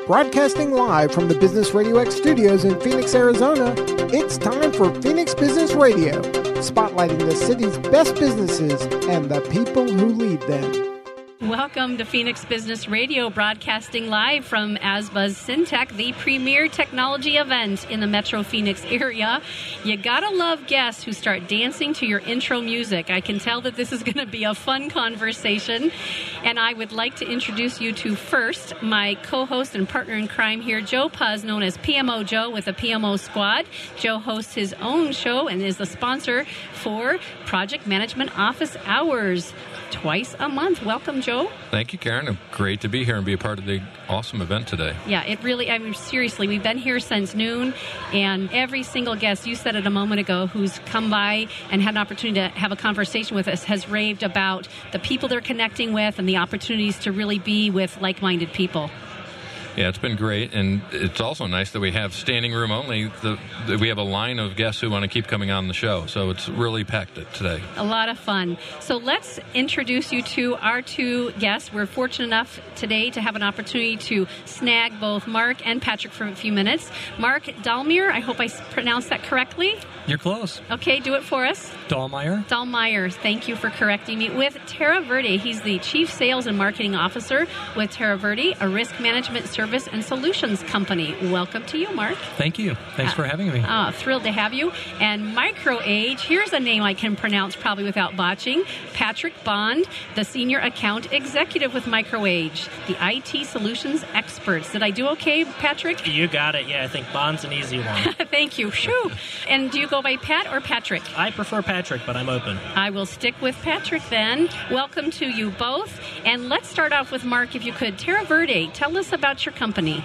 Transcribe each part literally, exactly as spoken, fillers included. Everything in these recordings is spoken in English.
Broadcasting live from the Business Radio X studios in Phoenix, Arizona, it's time for Phoenix Business Radio, spotlighting the city's best businesses and the people who lead them. Welcome to Phoenix Business Radio, broadcasting live from ASBUZ Syntec, the premier technology event in the Metro Phoenix area. You gotta love guests who start dancing to your intro music. I can tell that this is going to be a fun conversation, and I would like to introduce you to first my co-host and partner in crime here, Joe Puz, known as P M O Joe with the P M O Squad. Joe hosts his own show and is the sponsor for Project Management Office Hours twice a month. Welcome, Joe. Thank you, Karen. Great to be here and be a part of the awesome event today. Yeah, it really, I mean, seriously, we've been here since noon, and every single guest, you said it a moment ago, who's come by and had an opportunity to have a conversation with us has raved about the people they're connecting with and the opportunities to really be with like-minded people. Yeah, it's been great, and it's also nice that we have standing room only. The, the, we have a line of guests who want to keep coming on the show, so it's really packed today. A lot of fun. So let's introduce you to our two guests. We're fortunate enough today to have an opportunity to snag both Mark and Patrick for a few minutes. Mark Dahlmeier, I hope I pronounced that correctly. You're close. Okay, do it for us. Dahlmeier. Dahlmeier, thank you for correcting me. With Terra Verde, he's the Chief Sales and Marketing Officer with Terra Verde, a risk management service and solutions company. Welcome to you, Mark. Thank you. Thanks uh, for having me. Uh, thrilled to have you. And MicroAge, here's a name I can pronounce probably without botching. Patrick Bond, the Senior Account Executive with MicroAge, the I T solutions experts. Did I do okay, Patrick? You got it. Yeah, I think Bond's an easy one. Thank you. Shoo. And do you go by Pat or Patrick? I prefer Patrick, but I'm open. I will stick with Patrick then. Welcome to you both. And let's start off with Mark, if you could. Terra Verde, tell us about your company.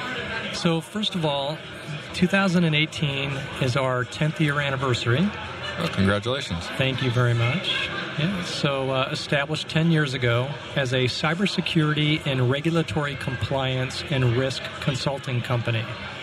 So first of all, two thousand eighteen is our tenth year anniversary. Well, congratulations. Thank you very much. Yeah, so uh, established ten years ago as a cybersecurity and regulatory compliance and risk consulting company.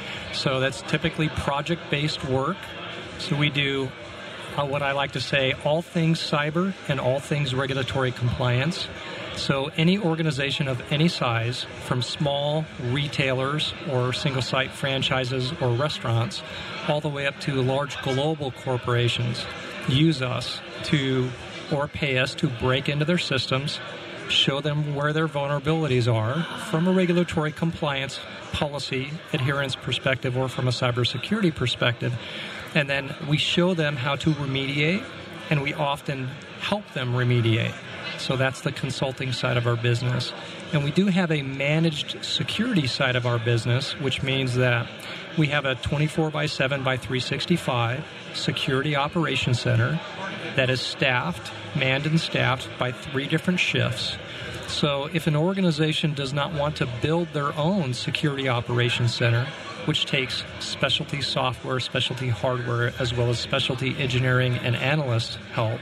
So that's typically project-based work. So we do uh, what I like to say, all things cyber and all things regulatory compliance. So any organization of any size, from small retailers or single-site franchises or restaurants, all the way up to large global corporations, use us to, or pay us to break into their systems, show them where their vulnerabilities are from a regulatory compliance policy adherence perspective or from a cybersecurity perspective. And then we show them how to remediate, and we often help them remediate. So that's the consulting side of our business. And we do have a managed security side of our business, which means that we have a twenty-four by seven by three sixty-five security operations center that is staffed, manned and staffed by three different shifts. So if an organization does not want to build their own security operations center, which takes specialty software, specialty hardware, as well as specialty engineering and analyst help,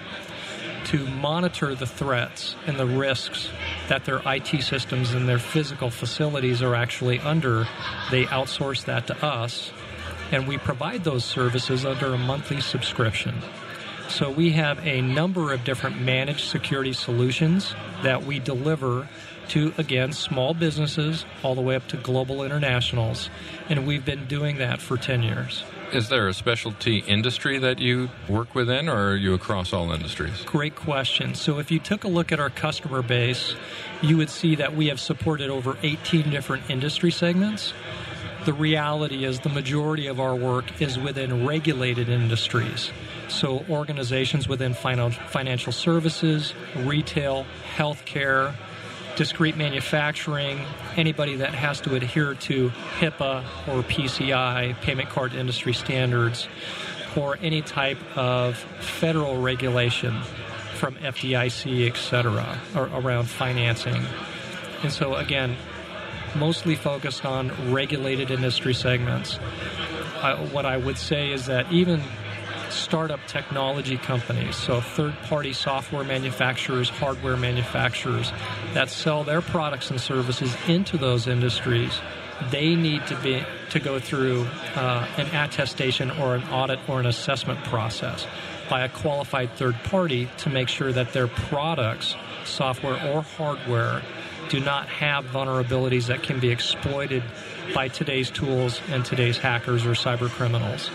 to monitor the threats and the risks that their I T systems and their physical facilities are actually under, they outsource that to us, and we provide those services under a monthly subscription. So we have a number of different managed security solutions that we deliver to, again, small businesses all the way up to global internationals, and we've been doing that for ten years. Is there a specialty industry that you work within, or are you across all industries? Great question. So if you took a look at our customer base, you would see that we have supported over eighteen different industry segments. The reality is the majority of our work is within regulated industries. So organizations within financial services, retail, healthcare, discrete manufacturing, anybody that has to adhere to HIPAA or P C I, payment card industry standards, or any type of federal regulation from F D I C, et cetera, or around financing. And so, again, mostly focused on regulated industry segments. Uh, what I would say is that even startup technology companies, so third-party software manufacturers, hardware manufacturers that sell their products and services into those industries, they need to be to go through uh, an attestation or an audit or an assessment process by a qualified third party to make sure that their products, software or hardware, do not have vulnerabilities that can be exploited by today's tools and today's hackers or cyber criminals.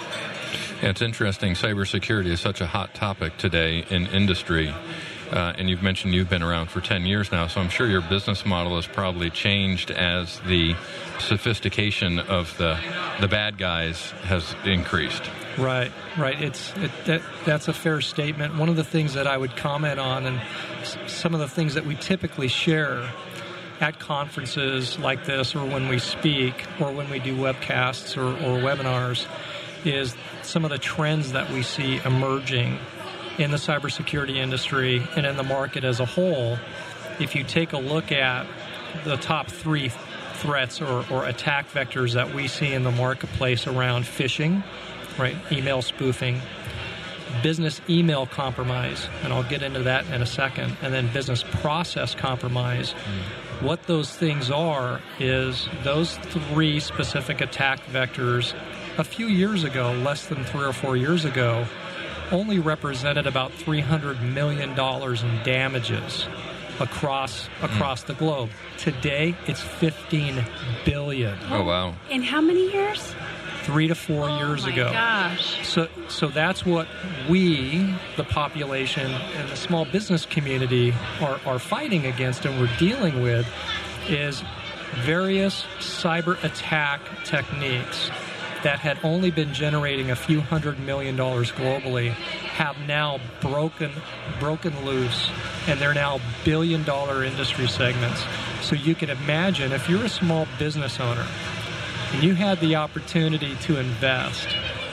Yeah, it's interesting. Cybersecurity is such a hot topic today in industry. Uh, and you've mentioned you've been around for ten years now, so I'm sure your business model has probably changed as the sophistication of the the bad guys has increased. Right, right. It's it, that, that's a fair statement. One of the things that I would comment on, and s- some of the things that we typically share at conferences like this, or when we speak, or when we do webcasts or, or webinars, is some of the trends that we see emerging in the cybersecurity industry and in the market as a whole. If you take a look at the top three threats or, or attack vectors that we see in the marketplace around phishing, right, email spoofing, business email compromise, and I'll get into that in a second, and then business process compromise. Mm. What those things are is those three specific attack vectors a few years ago, less than three or four years ago, only represented about three hundred million dollars in damages across across mm. the globe. Today, it's fifteen billion dollars. Oh, wow. In how many years? Three to four oh years my ago. Gosh. So, so that's what we, the population and the small business community, are, are fighting against and we're dealing with, is various cyber attack techniques that had only been generating a few hundred million dollars globally have now broken broken loose, and they're now billion dollar industry segments. So you can imagine if you're a small business owner and you had the opportunity to invest,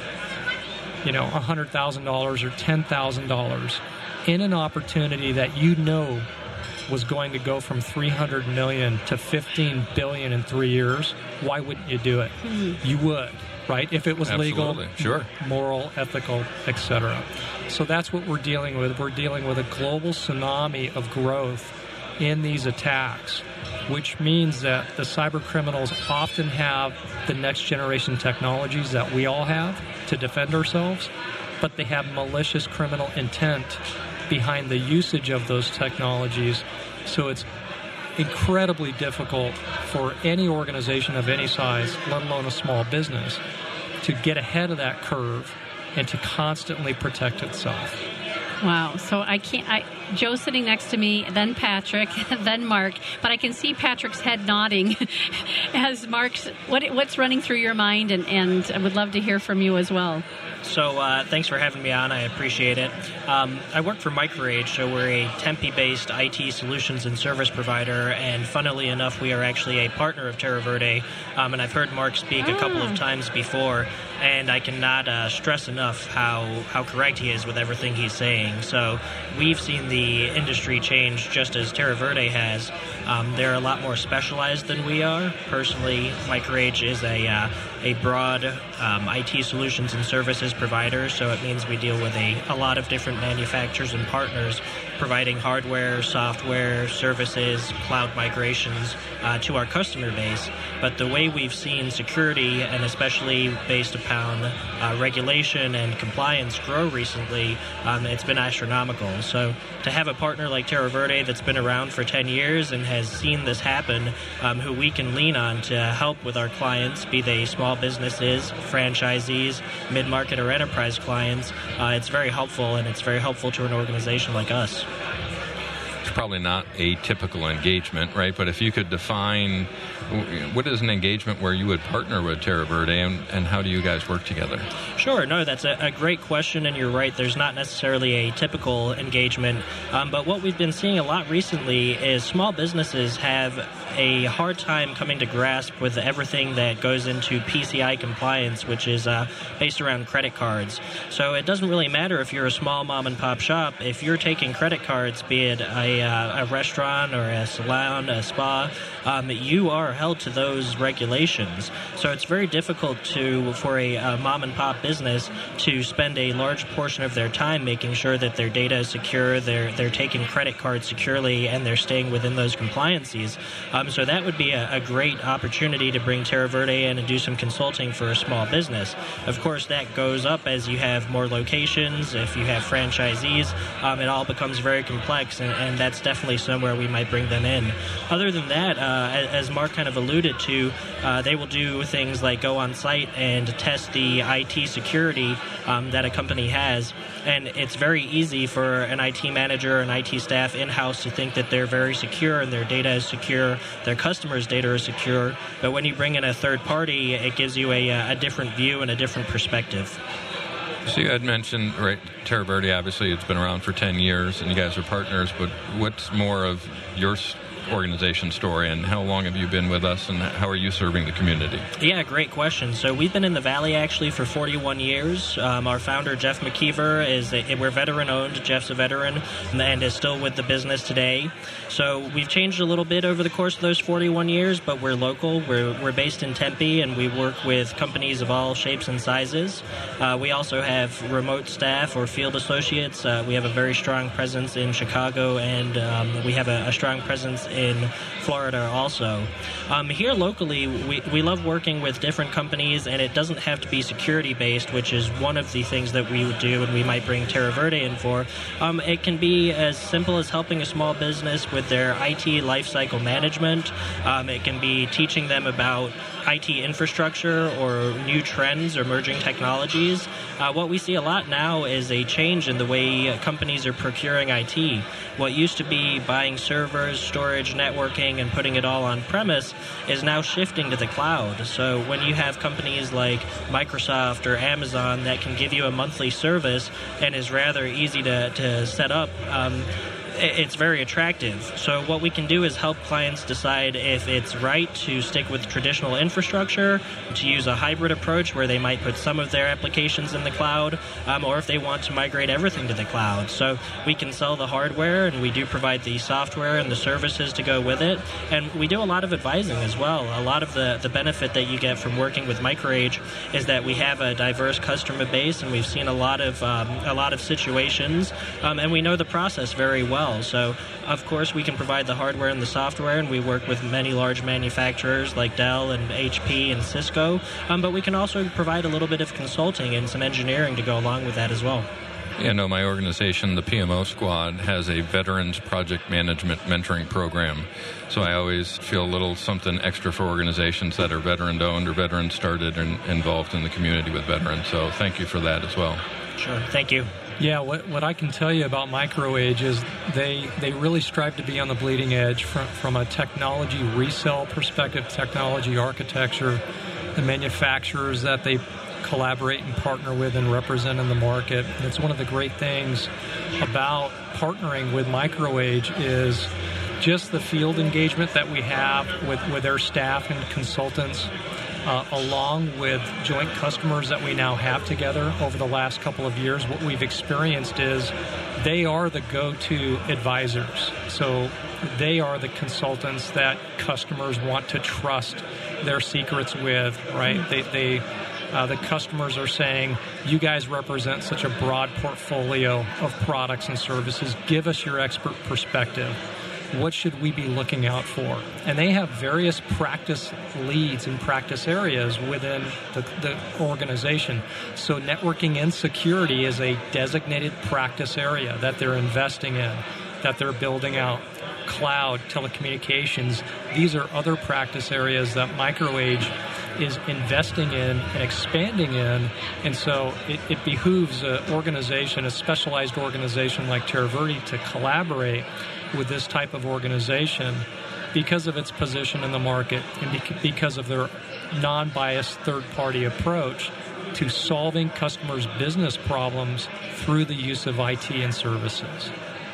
you know, one hundred thousand dollars or ten thousand dollars in an opportunity that you know was going to go from three hundred million dollars to fifteen billion dollars in three years, why wouldn't you do it? Mm-hmm. You would. Right? If it was Absolutely. legal, sure. moral, ethical, et cetera. So that's what we're dealing with. We're dealing with a global tsunami of growth in these attacks, which means that the cyber criminals often have the next generation technologies that we all have to defend ourselves, but they have malicious criminal intent behind the usage of those technologies. So it's incredibly difficult for any organization of any size, let alone a small business, to get ahead of that curve and to constantly protect itself. Wow. So I can't, I, Joe's sitting next to me, then Patrick, then Mark, but I can see Patrick's head nodding as Mark's, what, what's running through your mind, and, and I would love to hear from you as well. So uh, thanks for having me on. I appreciate it. Um, I work for MicroAge, so we're a Tempe-based I T solutions and service provider, and funnily enough, we are actually a partner of Terraverde, um, and I've heard Mark speak ah. a couple of times before, and I cannot uh, stress enough how, how correct he is with everything he's saying. So we've seen the industry change just as Terraverde has. Um, they're a lot more specialized than we are. Personally, MicroAge is a uh, a broad um, I T solutions and services provider, so it means we deal with a, a lot of different manufacturers and partners providing hardware, software, services, cloud migrations uh, to our customer base. But the way we've seen security, and especially based upon uh, regulation and compliance, grow recently, um, it's been astronomical. So to have a partner like Terraverde that's been around for ten years and has seen this happen, um, who we can lean on to help with our clients, be they small businesses, franchisees, mid-market or enterprise clients, uh, it's very helpful, and it's very helpful to an organization like us. It's probably not a typical engagement, right? But if you could define, what is an engagement where you would partner with Terraverde, and, and how do you guys work together? Sure. No, that's a, a great question, and you're right. There's not necessarily a typical engagement, um, but what we've been seeing a lot recently is small businesses have a hard time coming to grasp with everything that goes into P C I compliance, which is uh, based around credit cards. So it doesn't really matter if you're a small mom and pop shop. If you're taking credit cards, be it a, uh, a restaurant or a salon, a spa, um, you are held to those regulations. So it's very difficult to for a, a mom and pop business to spend a large portion of their time making sure that their data is secure, they're they're taking credit cards securely, and they're staying within those compliances. Um, so that would be a, a great opportunity to bring Terraverde in and do some consulting for a small business. Of course, that goes up as you have more locations. If you have franchisees, um, it all becomes very complex, and, and that's that's definitely somewhere we might bring them in. Other than that, uh, as Mark kind of alluded to, uh, they will do things like go on site and test the I T security um, that a company has. And it's very easy for an I T manager and I T staff in-house to think that they're very secure and their data is secure, their customers' data is secure. But when you bring in a third party, it gives you a, a different view and a different perspective. So you had mentioned, right, Terra Verde, obviously it's been around for ten years and you guys are partners, but what's more of your organization story, and how long have you been with us, and how are you serving the community? Yeah, great question. So we've been in the Valley actually for forty-one years. Um, our founder, Jeff McKeever, is a, we're veteran owned. Jeff's a veteran and is still with the business today. So we've changed a little bit over the course of those forty-one years, but we're local. We're, we're based in Tempe, and we work with companies of all shapes and sizes. Uh, we also have remote staff or field associates. Uh, we have a very strong presence in Chicago, and um, we have a, a strong presence in Florida also. Um, here locally, we, we love working with different companies, and it doesn't have to be security-based, which is one of the things that we would do and we might bring Terra Verde in for. Um, it can be as simple as helping a small business with their I T lifecycle management. Um, it can be teaching them about I T infrastructure or new trends or emerging technologies. Uh, what we see a lot now is a change in the way companies are procuring I T. What used to be buying servers, storage, networking, and putting it all on premise is now shifting to the cloud. So when you have companies like Microsoft or Amazon that can give you a monthly service and is rather easy to, to set up, um, it's very attractive. So what we can do is help clients decide if it's right to stick with traditional infrastructure, to use a hybrid approach where they might put some of their applications in the cloud, um, or if they want to migrate everything to the cloud. So we can sell the hardware, and we do provide the software and the services to go with it. And we do a lot of advising as well. A lot of the, the benefit that you get from working with MicroAge is that we have a diverse customer base, and we've seen a lot of um, a lot of situations, um, and we know the process very well. So, of course, we can provide the hardware and the software, and we work with many large manufacturers like Dell and H P and Cisco, um, but we can also provide a little bit of consulting and some engineering to go along with that as well. Yeah, no, my organization, the P M O Squad, has a Veterans Project Management Mentoring Program. So I always feel a little something extra for organizations that are veteran-owned or veteran-started and involved in the community with veterans. So thank you for that as well. Sure, thank you. Yeah, what what I can tell you about MicroAge is they they really strive to be on the bleeding edge from, from a technology resale perspective, technology architecture, the manufacturers that they collaborate and partner with and represent in the market. And it's one of the great things about partnering with MicroAge is just the field engagement that we have with, with their staff and consultants, Uh, along with joint customers that we now have together over the last couple of years. What we've experienced is they are the go-to advisors. So they are the consultants that customers want to trust their secrets with, right? They, they uh, the customers are saying, you guys represent such a broad portfolio of products and services. Give us your expert perspective. What should we be looking out for? And they have various practice leads and practice areas within the, the organization. So networking and security is a designated practice area that they're investing in, that they're building out. Cloud, telecommunications, these are other practice areas that MicroAge is investing in and expanding in, and so it, it behooves an organization, a specialized organization like Terra Verde, to collaborate with this type of organization because of its position in the market and because of their non-biased third-party approach to solving customers' business problems through the use of I T and services.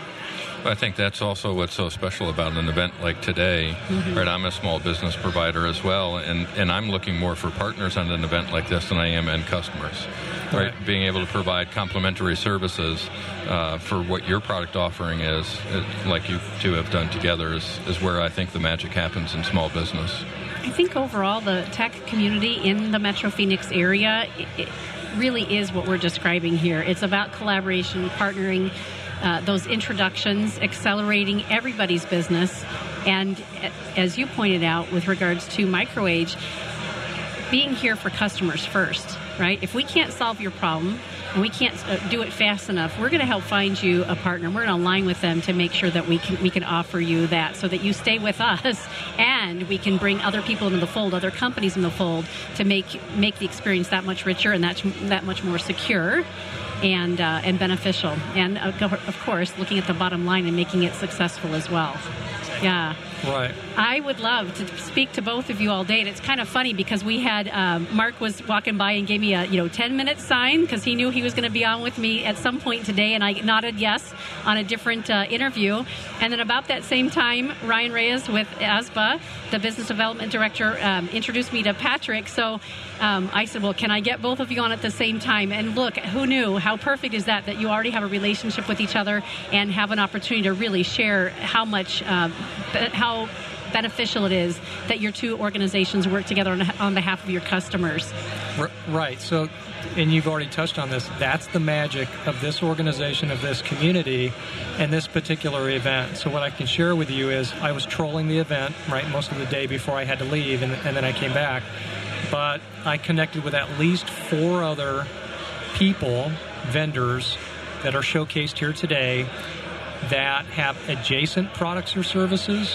I think that's also what's so special about an event like today. Mm-hmm. Right, I'm a small business provider as well, and, and I'm looking more for partners on an event like this than I am end customers. Right, right. Being able to provide complementary services uh, for what your product offering is, it, like you two have done together, is, is where I think the magic happens in small business. I think overall the tech community in the Metro Phoenix area, it, it really is what we're describing here. It's about collaboration, partnering, Uh, those introductions, accelerating everybody's business, and as you pointed out with regards to MicroAge, being here for customers first, right? If we can't solve your problem, and we can't uh, do it fast enough, we're going to help find you a partner. We're going to align with them to make sure that we can we can offer you that, so that you stay with us, and we can bring other people into the fold, other companies in the fold, to make make the experience that much richer and that that much more secure and uh, and beneficial. And uh, of course, looking at the bottom line and making it successful as well. Yeah. Right. I would love to speak to both of you all day. And it's kind of funny because we had um, Mark was walking by and gave me a you know ten minute sign because he knew he was going to be on with me at some point today, and I nodded yes on a different uh, interview. And then about that same time, Ryan Reyes with A S B A, the business development director, um, introduced me to Patrick. So um, I said, well, can I get both of you on at the same time? And look, who knew? How perfect is that, that you already have a relationship with each other and have an opportunity to really share how much, uh, how beneficial it is that your two organizations work together on, on behalf of your customers. Right. So, and you've already touched on this, that's the magic of this organization, of this community, and this particular event. So what I can share with you is I was trolling the event, right, most of the day before I had to leave, and, and then I came back. But I connected with at least four other people, vendors, that are showcased here today that have adjacent products or services,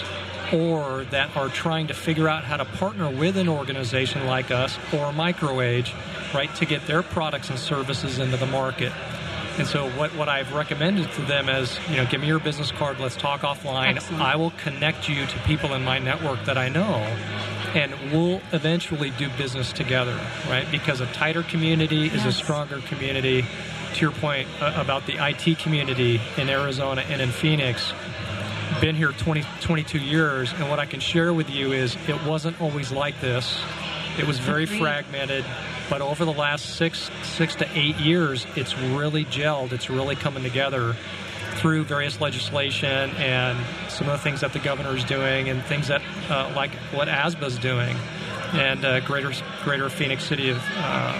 or that are trying to figure out how to partner with an organization like us or MicroAge, right, to get their products and services into the market. And so what, what I've recommended to them is, you know, give me your business card, let's talk offline. Excellent. I will connect you to people in my network that I know, and we'll eventually do business together, right? Because a tighter community yes. is a stronger community. To your point uh, about the I T community in Arizona and in Phoenix, been here twenty, twenty-two years, and what I can share with you is it wasn't always like this. It was very Agreed. fragmented, but over the last six six to eight years, it's really gelled. It's really coming together through various legislation and some of the things that the governor is doing, and things that uh, like what A S B A is doing, and uh, Greater Greater Phoenix City of uh,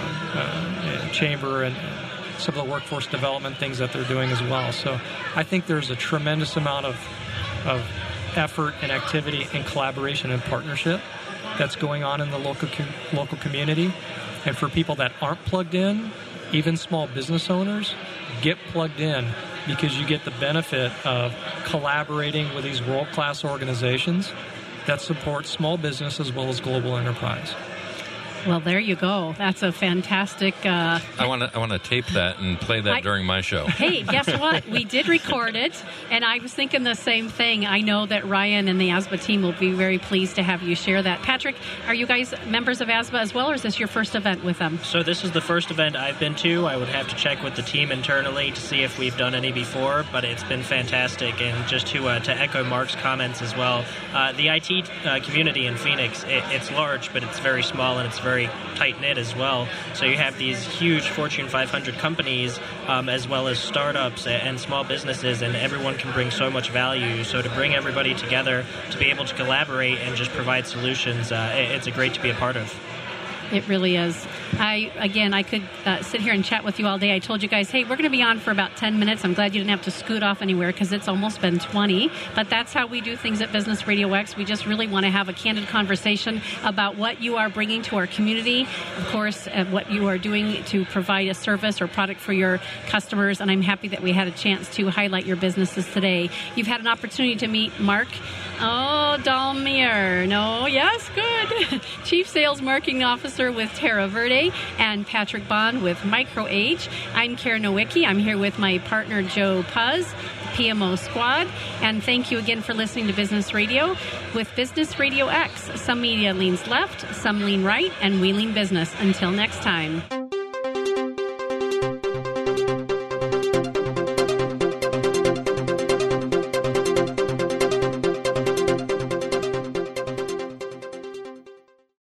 uh, Chamber, and some of the workforce development things that they're doing as well. So I think there's a tremendous amount of of effort and activity and collaboration and partnership that's going on in the local com- local community. And for people that aren't plugged in, even small business owners, get plugged in, because you get the benefit of collaborating with these world-class organizations that support small business as well as global enterprise. Well, there you go. That's a fantastic... Uh, I want to I want to tape that and play that I, during my show. Hey, guess what? We did record it, and I was thinking the same thing. I know that Ryan and the A S B A team will be very pleased to have you share that. Patrick, are you guys members of A S B A as well, or is this your first event with them? So this is the first event I've been to. I would have to check with the team internally to see if we've done any before, but it's been fantastic. And just to uh, to echo Mark's comments as well, uh, the I T uh, community in Phoenix, it, it's large, but it's very small, and it's very tight-knit as well. So you have these huge Fortune five hundred companies, um, as well as startups and small businesses, and everyone can bring so much value. So to bring everybody together, to be able to collaborate and just provide solutions, uh, it's a great to be a part of. It really is. I again, I could uh, sit here and chat with you all day. I told you guys, hey, we're going to be on for about ten minutes. I'm glad you didn't have to scoot off anywhere because it's almost been twenty. But that's how we do things at Business Radio X. We just really want to have a candid conversation about what you are bringing to our community, of course, uh, what you are doing to provide a service or product for your customers. And I'm happy that we had a chance to highlight your businesses today. You've had an opportunity to meet Mark. Oh, Dalmier. No, yes, good. Chief Sales Marketing Officer with Terra Verde, and Patrick Bond with MicroAge. I'm Karen Nowicki. I'm here with my partner, Joe Puz, P M O Squad. And thank you again for listening to Business Radio. With Business Radio X, some media leans left, some lean right, and we lean business. Until next time.